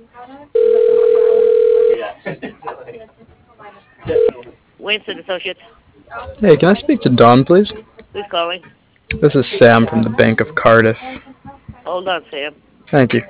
Winston Associates. Hey, can I speak to Don, please? Who's calling? This is Sam from the Bank of Cardiff. Hold on, Sam. Thank you.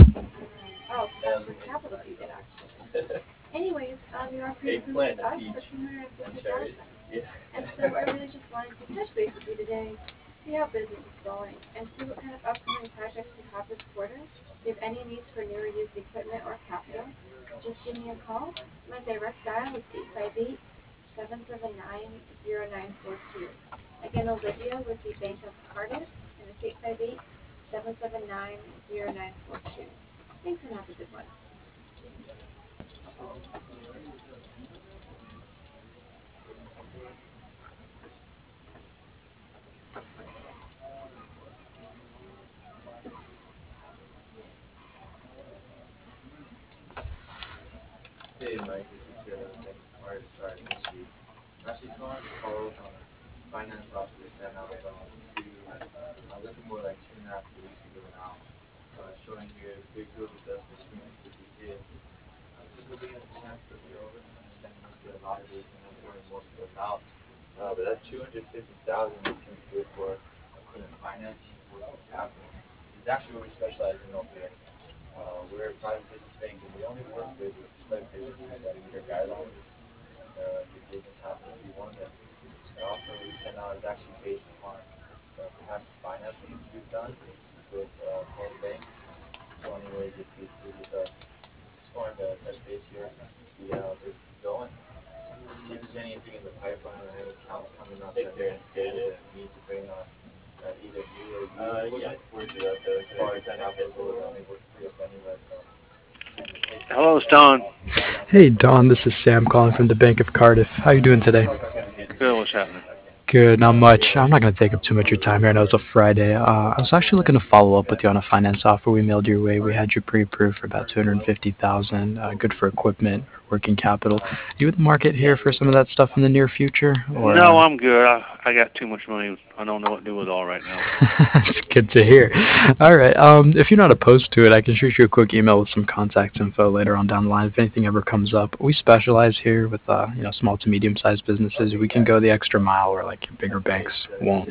Hello, Stone. Hey, Don, this is Sam calling from the Bank of Cardiff. How you doing today? Good, what's happening? Good, not much. I'm not going to take up too much of your time here. I know it's a Friday. I was actually looking to follow up with you on a finance offer we mailed your way. We had you pre-approved for about 250,000. Good for equipment, working capital. You in the market here for some of that stuff in the near future, or? No, I'm good. I got too much money. I don't know what to do with it all right now. That's good to hear. All right. If you're not opposed to it, I can shoot you a quick email with some contact info later on down the line if anything ever comes up. We specialize here with small to medium sized businesses. We can go the extra mile where like your bigger banks won't.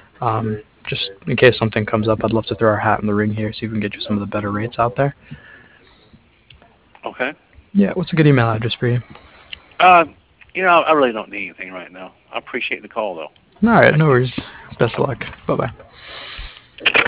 Just in case something comes up, I'd love to throw our hat in the ring here, see if we can get you some of the better rates out there. Okay. Yeah. What's a good email address for you? Uh, I really don't need anything right now. I appreciate the call, though. All right. Thank No you. worries. Best of luck. Bye bye.